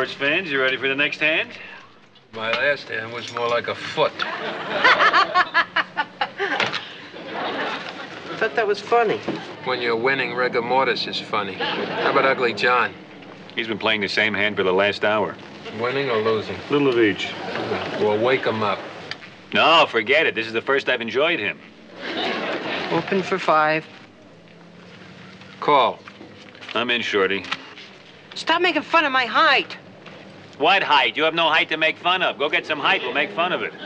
sports fans, you ready for the next hand? My last hand was more like a foot. I thought that was funny. When you're winning, rigor mortis is funny. How about Ugly John? He's been playing the same hand for the last hour. Winning or losing? Little of each. Well, wake him up. No, forget it. This is the first I've enjoyed him. Open for 5. Call. I'm in, Shorty. Stop making fun of my height. What height? You have no height to make fun of. Go get some height. We'll make fun of it.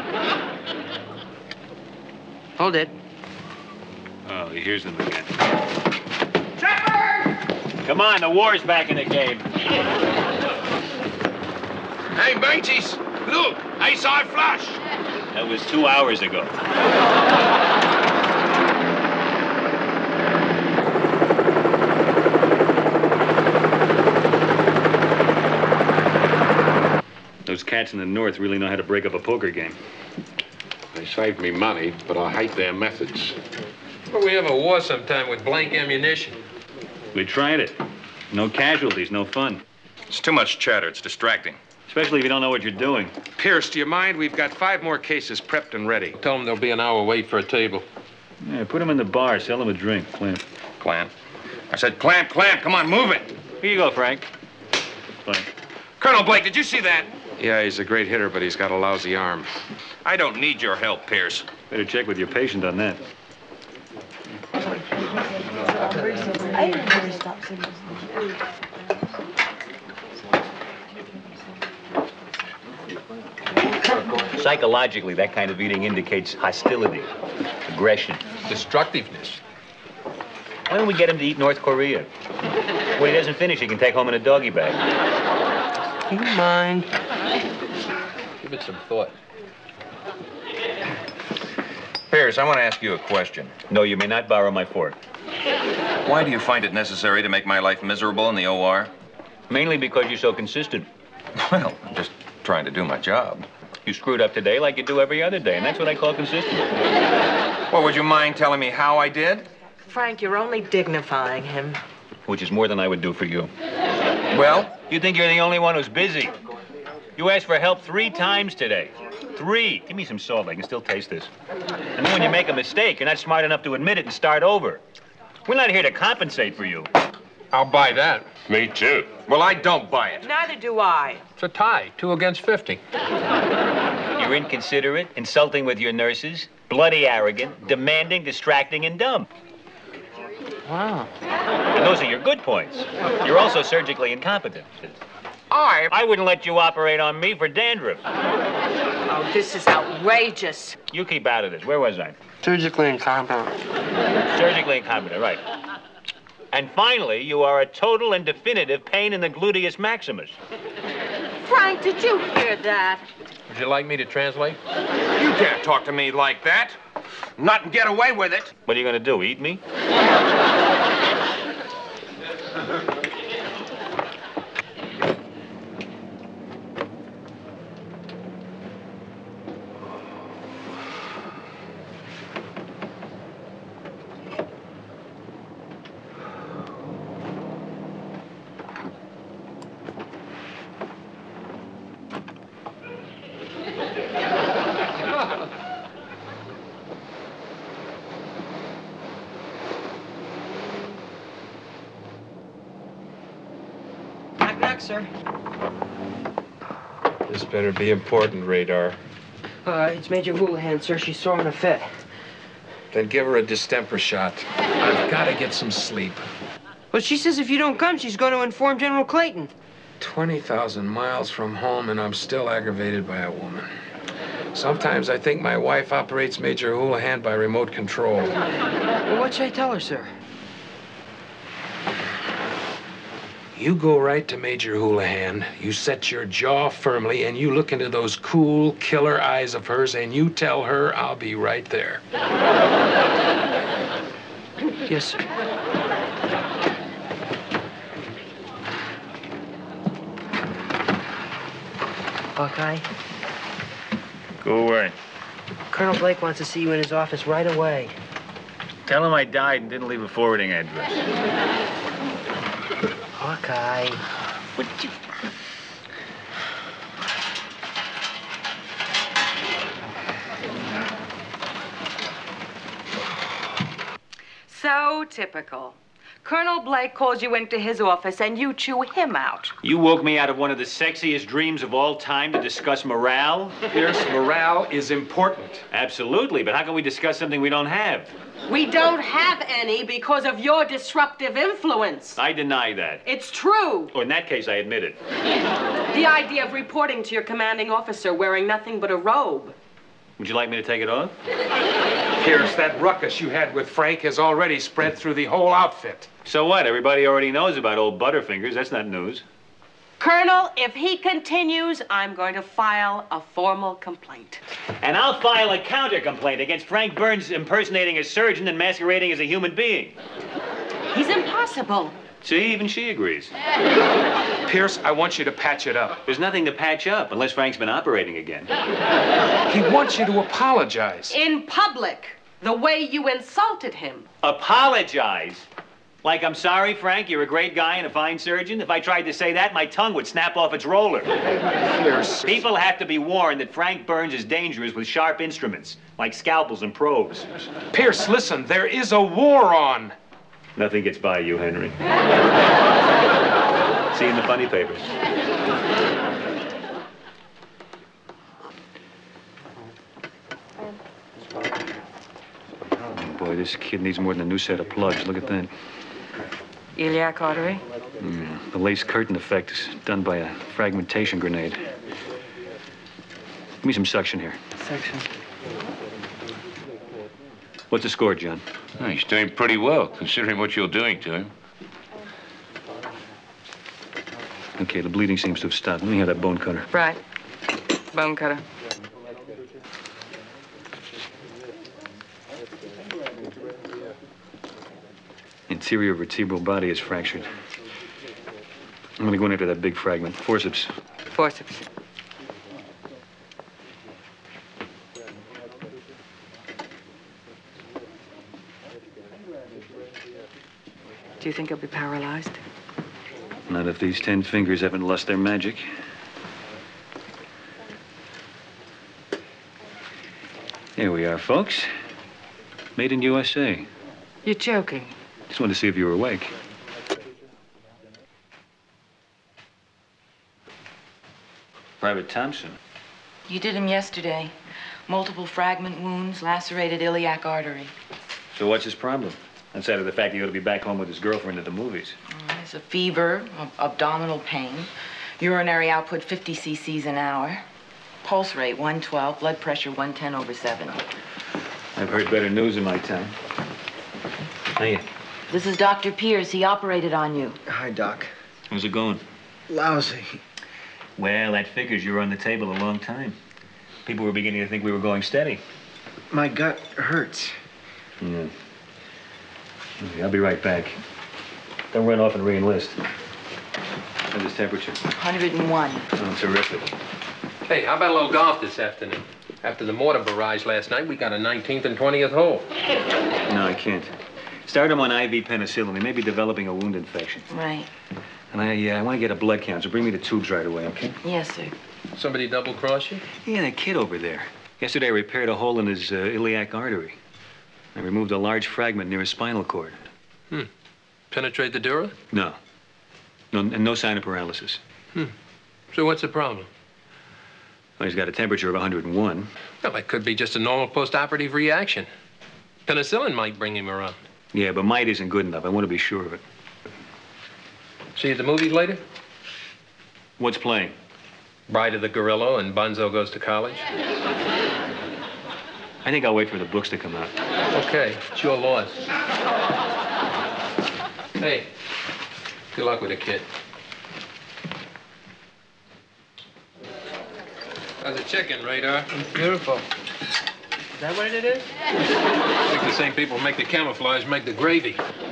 Hold it. Oh, here's them again. Chopper! Come on, the war's back in the game. Hey, mateys, look, ace-high flush. That was 2 hours ago. Those cats in the north really know how to break up a poker game. They saved me money, but I hate their methods. Well, we have a war sometime with blank ammunition. We tried it. No casualties, no fun. It's too much chatter. It's distracting. Especially if you don't know what you're doing. Pierce, do you mind? We've got 5 more cases prepped and ready. Tell them there'll be an hour wait for a table. Yeah, put them in the bar. Sell them a drink. Clamp. Clamp. I said clamp, clamp. Come on, move it. Here you go, Frank. Frank. Colonel Blake, did you see that? Yeah, he's a great hitter, but he's got a lousy arm. I don't need your help, Pierce. Better check with your patient on that. I didn't really stop singing. Psychologically, that kind of eating indicates hostility, aggression. Destructiveness. Why don't we get him to eat North Korea? When he doesn't finish, he can take home in a doggy bag. Do you mind? Give it some thought. Pierce, I want to ask you a question. No, you may not borrow my fork. Why do you find it necessary to make my life miserable in the OR? Mainly because you're so consistent. Well, I'm just trying to do my job. You screwed up today like you do every other day, and that's what I call consistent. Well, would you mind telling me how I did? Frank, you're only dignifying him. Which is more than I would do for you. Well? You think you're the only one who's busy. You asked for help 3 times today. 3. Give me some salt. I can still taste this. And then when you make a mistake, you're not smart enough to admit it and start over. We're not here to compensate for you. I'll buy that. Me too. Well, I don't buy it. Neither do I. It's a tie. 2 against 50. You're inconsiderate, insulting with your nurses, bloody arrogant, demanding, distracting, and dumb. Wow. And those are your good points. You're also surgically incompetent. I wouldn't let you operate on me for dandruff. Oh, this is outrageous. You keep out of this. Where was I? Surgically incompetent. Surgically incompetent, right. And finally, you are a total and definitive pain in the gluteus maximus. Frank, did you hear that? Would you like me to translate? You can't talk to me like that. Not and get away with it. What are you going to do, eat me? Knock, knock, sir. This better be important, Radar. It's Major Houlihan, sir. She's throwing a fit. Then give her a distemper shot. I've got to get some sleep. Well, she says if you don't come, she's going to inform General Clayton. 20,000 miles from home, and I'm still aggravated by a woman. Sometimes I think my wife operates Major Houlihan by remote control. Well, what should I tell her, sir? You go right to Major Houlihan, you set your jaw firmly, and you look into those cool, killer eyes of hers, and you tell her I'll be right there. Yes, sir. Hawkeye, Go away. Colonel Blake wants to see you in his office right away. Tell him I died and didn't leave a forwarding address. Hawkeye. What you... So typical. Colonel Blake calls you into his office and you chew him out. You woke me out of one of the sexiest dreams of all time to discuss morale? Pierce, morale is important. Absolutely, but how can we discuss something we don't have? We don't have any because of your disruptive influence. I deny that. It's true. Or in that case, I admit it. The idea of reporting to your commanding officer wearing nothing but a robe. Would you like me to take it off? Pierce, that ruckus you had with Frank has already spread through the whole outfit. So what? Everybody already knows about old Butterfingers. That's not news. Colonel, if he continues, I'm going to file a formal complaint. And I'll file a counter-complaint against Frank Burns impersonating a surgeon and masquerading as a human being. He's impossible. See, even she agrees. Pierce, I want you to patch it up. There's nothing to patch up unless Frank's been operating again. He wants you to apologize. In public, the way you insulted him. Apologize? Like, I'm sorry, Frank, you're a great guy and a fine surgeon? If I tried to say that, my tongue would snap off its roller. Pierce. People have to be warned that Frank Burns is dangerous with sharp instruments, like scalpels and probes. Pierce, listen, there is a war on. Nothing gets by you, Henry. See you in the funny papers. Oh, boy, this kid needs more than a new set of plugs. Look at that. Iliac artery? Yeah, the lace curtain effect is done by a fragmentation grenade. Give me some suction here. Suction. What's the score, John? Oh, he's doing pretty well, considering what you're doing to him. Okay, the bleeding seems to have stopped. Let me have that bone cutter. Right. Bone cutter. Interior vertebral body is fractured. I'm gonna go in after that big fragment. Forceps. Forceps. Do you think he'll be paralyzed? Not if these 10 fingers haven't lost their magic. Here we are, folks. Made in USA. You're joking. Just wanted to see if you were awake. Private Thompson. You did him yesterday. Multiple fragment wounds, lacerated iliac artery. So what's his problem? Outside of the fact he ought to be back home with his girlfriend at the movies. There's a fever, abdominal pain, urinary output 50 cc's an hour, pulse rate 112, blood pressure 110/70. I've heard better news in my time. Hiya. This is Dr. Pierce. He operated on you. Hi, Doc. How's it going? Lousy. Well, that figures you were on the table a long time. People were beginning to think we were going steady. My gut hurts. Yeah. Okay, I'll be right back. Don't run off and re-enlist. How's his temperature? 101. Oh, terrific. Hey, how about a little golf this afternoon? After the mortar barrage last night, we got a 19th and 20th hole. No, I can't. Start him on IV penicillin. He may be developing a wound infection. Right. And I want to get a blood count, so bring me the tubes right away, okay? Yes, sir. Somebody double-cross you? Yeah, that kid over there. Yesterday I repaired a hole in his iliac artery. I removed a large fragment near his spinal cord. Penetrate the dura? No. And no sign of paralysis. So what's the problem? Well, he's got a temperature of 101. Well, it could be just a normal post-operative reaction. Penicillin might bring him around. Yeah, but might isn't good enough. I want to be sure of it. See you at the movies later? What's playing? Bride of the Gorilla and Bonzo Goes to College. I think I'll wait for the books to come out. Okay, it's your loss. Hey, good luck with the kid. How's the chicken, Radar? It's beautiful. Is that what it is? I think the same people who make the camouflage make the gravy.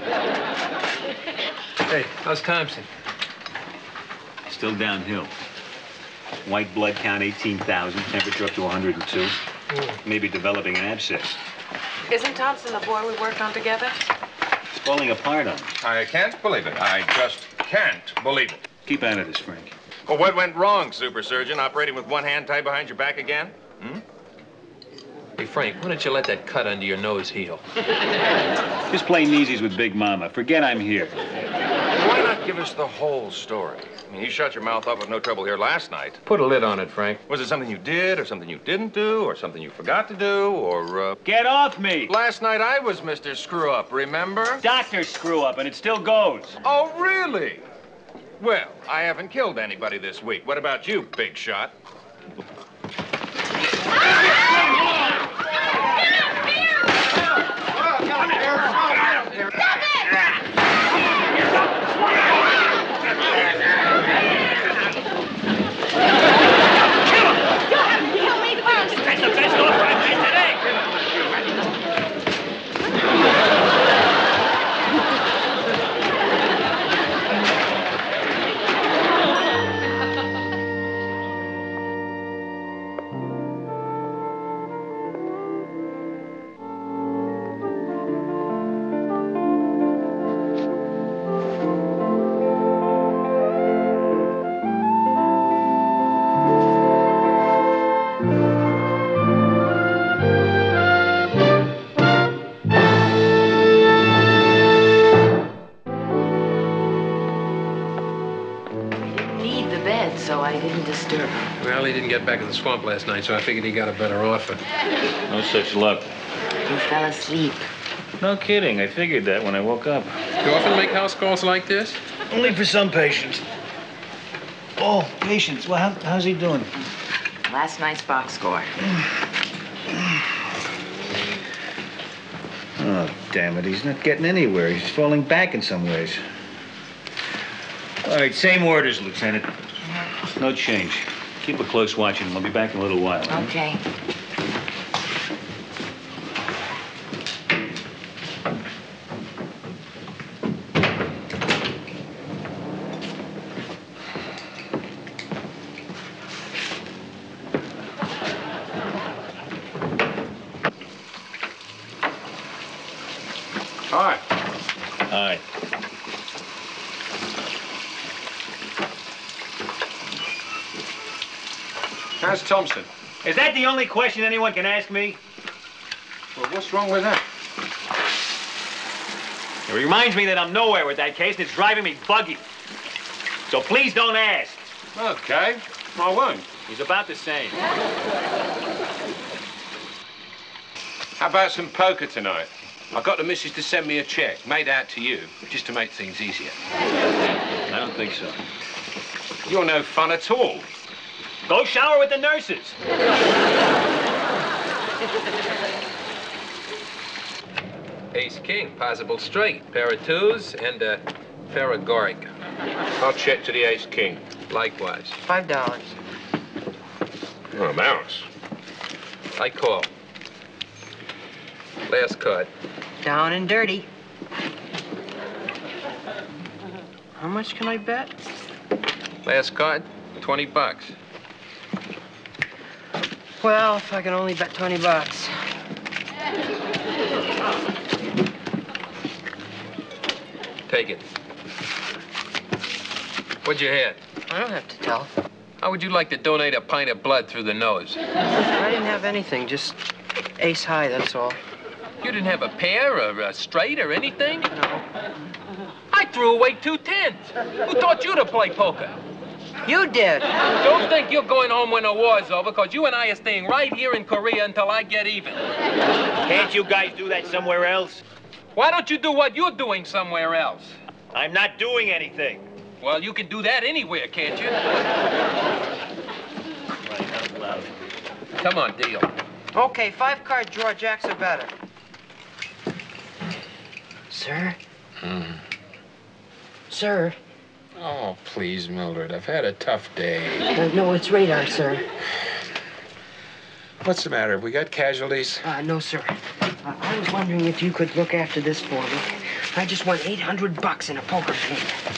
Hey, how's Thompson? Still downhill. White blood count 18,000, temperature up to 102. Maybe developing an abscess. Isn't Thompson the boy we worked on together? It's falling apart on him. I can't believe it. I just can't believe it. Keep out of this, Frank. Well, what went wrong, super surgeon? Operating with one hand tied behind your back again? Hey, Frank, why don't you let that cut under your nose heal? Just play kneesies with Big Mama. Forget I'm here. Why not give us the whole story? I mean, you shut your mouth up with no trouble here last night. Put a lid on it, Frank. Was it something you did, or something you didn't do, or something you forgot to do, or, Get off me! Last night I was Mr. Screw-Up, remember? Doctor screw up, and it still goes. Oh, really? Well, I haven't killed anybody this week. What about you, big shot? So I didn't disturb him. Well, he didn't get back in the swamp last night, so I figured he got a better offer. No such luck. He fell asleep. No kidding. I figured that when I woke up. You often make house calls like this? Only for some patients. Oh, patients. Well, how's he doing? Last night's box score. Oh, damn it. He's not getting anywhere. He's falling back in some ways. All right, same orders, Lieutenant. No change. Keep a close watch on him. I'll be back in a little while. Okay. Hi. Hi. How's Thompson? Is that the only question anyone can ask me? Well, what's wrong with that? It reminds me that I'm nowhere with that case, and it's driving me buggy. So please don't ask. Okay, I won't. He's about the same. How about some poker tonight? I got the missus to send me a check, made out to you, just to make things easier. I don't think so. You're no fun at all. Go shower with the nurses. Ace king, possible straight. Pair of twos and a pair of Goric. I'll check to the ace king. Likewise. $5. Oh, mouse. I call. Last card. Down and dirty. How much can I bet? Last card, $20. Well, if I can only bet $20. Take it. What'd you have? I don't have to tell. How would you like to donate a pint of blood through the nose? I didn't have anything, just ace high, that's all. You didn't have a pair or a straight or anything? No. I threw away 2 tens. Who taught you to play poker? You did. Don't think you're going home when the war's over, because you and I are staying right here in Korea until I get even. Can't you guys do that somewhere else? Why don't you do what you're doing somewhere else? I'm not doing anything. Well, you can do that anywhere, can't you? Right out loud. Come on, deal. Okay, 5-card draw, jacks are better. Sir? Sir? Oh, please, Mildred. I've had a tough day. No, it's radar, sir. What's the matter? Have we got casualties? No, sir. I was wondering if you could look after this for me. I just won $800 in a poker game.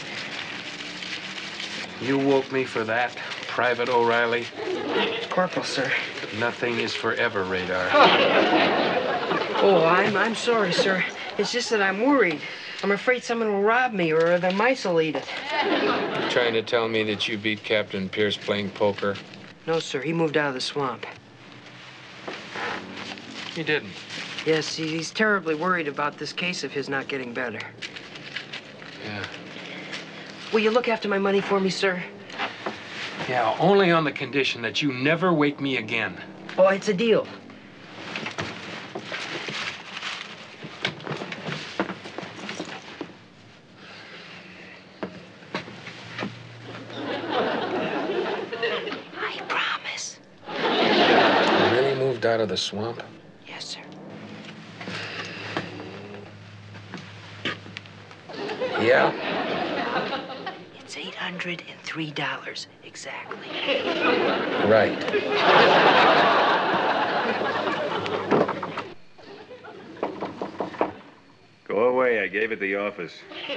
You woke me for that, Private O'Reilly? Corporal, sir. Nothing is forever, Radar. Oh, I'm sorry, sir. It's just that I'm worried. I'm afraid someone will rob me or the mice will eat it. You're trying to tell me that you beat Captain Pierce playing poker? No, sir. He moved out of the swamp. He didn't. Yes, he's terribly worried about this case of his not getting better. Yeah. Will you look after my money for me, sir? Yeah, only on the condition that you never wake me again. Oh, it's a deal. I promise. You really moved out of the swamp? Yes, sir. Yeah? It's $803 exactly. Right. Go away. I gave it the office.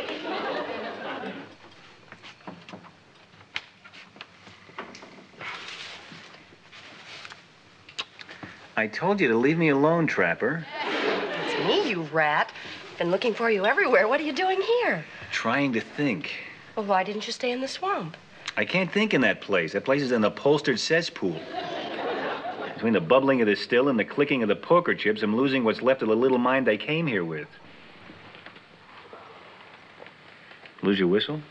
I told you to leave me alone, Trapper. It's me, you rat. Been looking for you everywhere. What are you doing here? Trying to think. Well, why didn't you stay in the swamp? I can't think in that place. That place is an upholstered cesspool. Between the bubbling of the still and the clicking of the poker chips, I'm losing what's left of the little mind I came here with. Lose your whistle?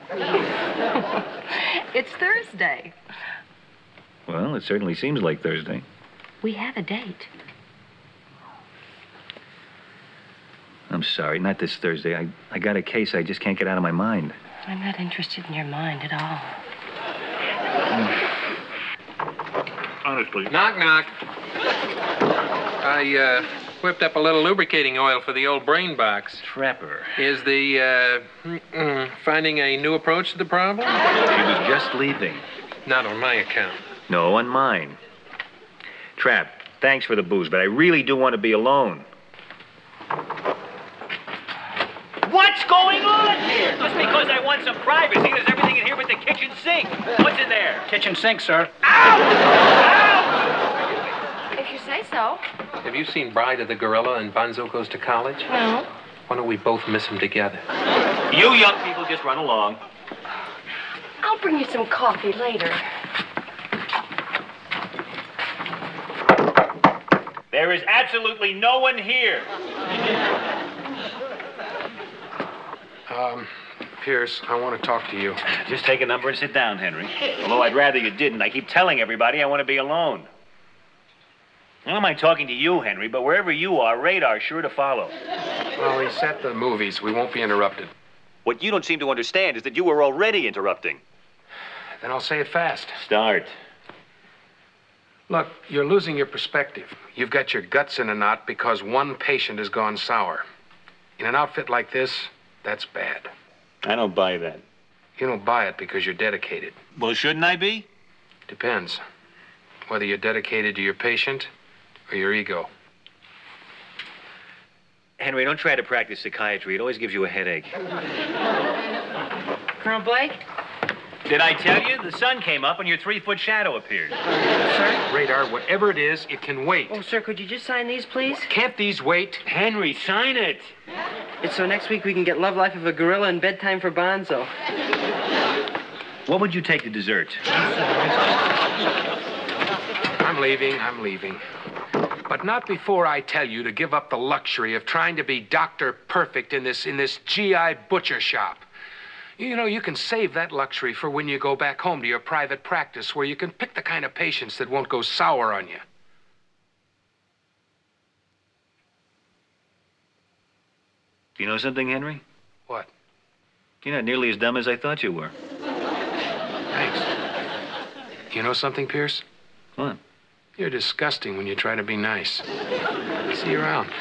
It's Thursday. Well, it certainly seems like Thursday. We have a date. I'm sorry, not this Thursday. I got a case I just can't get out of my mind. I'm not interested in your mind at all. Honestly. Knock, knock. I whipped up a little lubricating oil for the old brain box. Trapper. Is the, finding a new approach to the problem? She was just leaving. Not on my account. No, on mine. Trap, thanks for the booze, but I really do want to be alone. What's going on here? Just because I want some privacy, there's everything in here but the kitchen sink. What's in there? Kitchen sink, sir. If you say so. Have you seen Bride of the Gorilla and Bonzo Goes to College? No. Why don't we both miss them together? You young people just run along. I'll bring you some coffee later. There is absolutely no one here. Pierce, I want to talk to you. Just take a number and sit down, Henry. Although I'd rather you didn't. I keep telling everybody I want to be alone. I don't mind talking to you, Henry, but wherever you are, radar's sure to follow. Well, he's at the movies. We won't be interrupted. What you don't seem to understand is that you were already interrupting. Then I'll say it fast. Start. Look, you're losing your perspective. You've got your guts in a knot because one patient has gone sour. In an outfit like this, that's bad. I don't buy that. You don't buy it because you're dedicated. Well, shouldn't I be? Depends. Whether you're dedicated to your patient or your ego. Henry, don't try to practice psychiatry. It always gives you a headache. Colonel Blake? Did I tell you? The sun came up and your 3-foot shadow appeared. Sir? Radar, whatever it is, it can wait. Oh, sir, could you just sign these, please? Can't these wait? Henry, sign it. It's so next week we can get Love Life of a Gorilla and Bedtime for Bonzo. What would you take to dessert? I'm leaving. But not before I tell you to give up the luxury of trying to be Dr. Perfect in this GI butcher shop. You know, you can save that luxury for when you go back home to your private practice where you can pick the kind of patients that won't go sour on you. Do you know something, Henry? What? You're not nearly as dumb as I thought you were. Thanks. You know something, Pierce? What? You're disgusting when you try to be nice. See you around.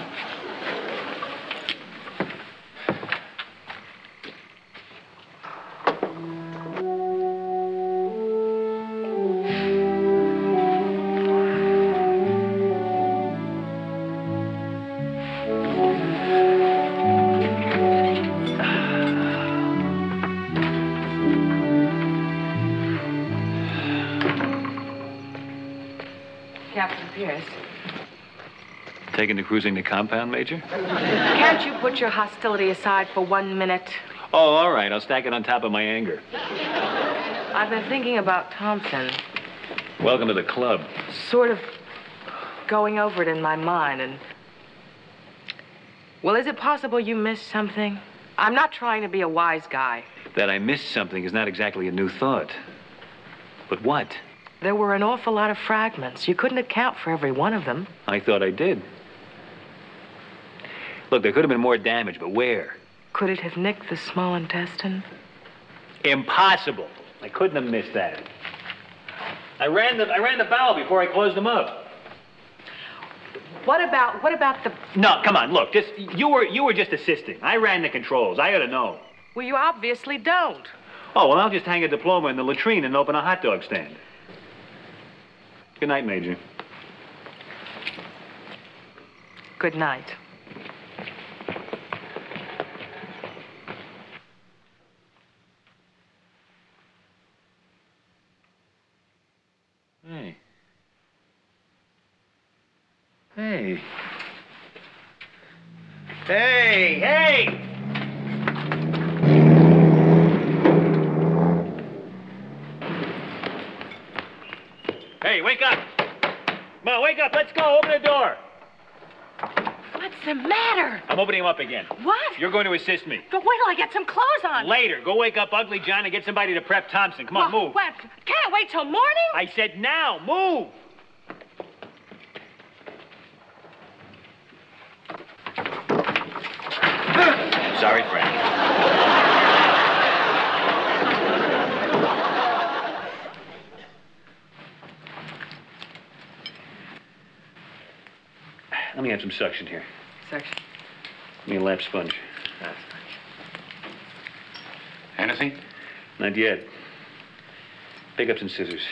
Captain Pierce. Taking to cruising the compound, Major? Can't you put your hostility aside for 1 minute? Oh, all right. I'll stack it on top of my anger. I've been thinking about Thompson. Welcome to the club. Sort of going over it in my mind, and... Well, is it possible you missed something? I'm not trying to be a wise guy. That I missed something is not exactly a new thought. But what? There were an awful lot of fragments. You couldn't account for every one of them. I thought I did. Look, there could have been more damage, but where? Could it have nicked the small intestine? Impossible. I couldn't have missed that. I ran the bowel before I closed them up. What about the... No, come on, look, you were just assisting. I ran the controls. I ought to know. Well, you obviously don't. Oh, well, I'll just hang a diploma in the latrine and open a hot dog stand. Good night, Major. Good night. Hey. Hey. Hey, hey! Hey, wake up! Come on, wake up, let's go, open the door. What's the matter? I'm opening him up again. What? You're going to assist me. But wait till I get some clothes on. Later, go wake up Ugly John and get somebody to prep Thompson. Come on, move. What? Can't wait till morning? I said now, move! Sorry, Frank. Let me have some suction here. Suction? Give me a lap sponge. Anything? Not yet. Pick up some scissors.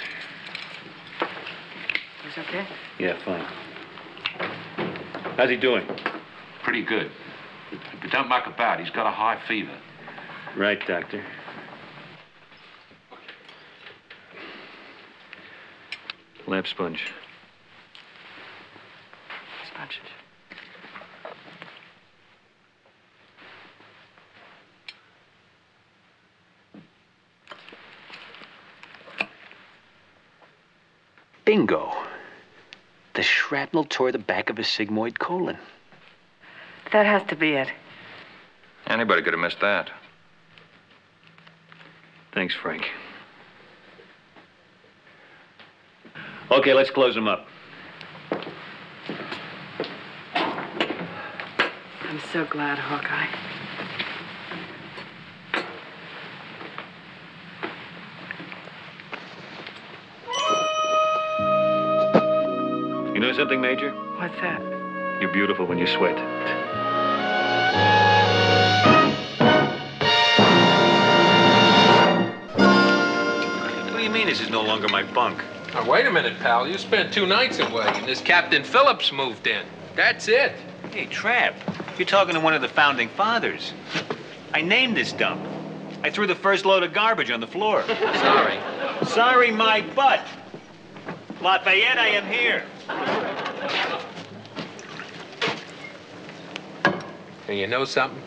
Is okay? Yeah, fine. How's he doing? Pretty good. But don't muck about. He's got a high fever. Right, Doctor. Lap sponge. Sponges. Bingo. The shrapnel tore the back of his sigmoid colon. That has to be it. Anybody could have missed that. Thanks, Frank. Okay, let's close him up. I'm so glad, Hawkeye. You know something, Major? What's that? You're beautiful when you sweat. What do you mean this is no longer my bunk? Now, wait a minute, pal. You spent 2 nights away, and this Captain Phillips moved in. That's it. Hey, Trap, you're talking to one of the founding fathers. I named this dump. I threw the first load of garbage on the floor. Sorry. Sorry, my butt. Lafayette, I am here. And you know something?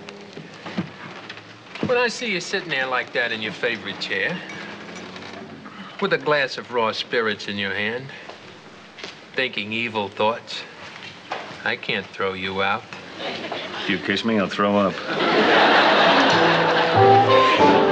When I see you sitting there like that in your favorite chair, with a glass of raw spirits in your hand, thinking evil thoughts, I can't throw you out. If you kiss me, I'll throw up.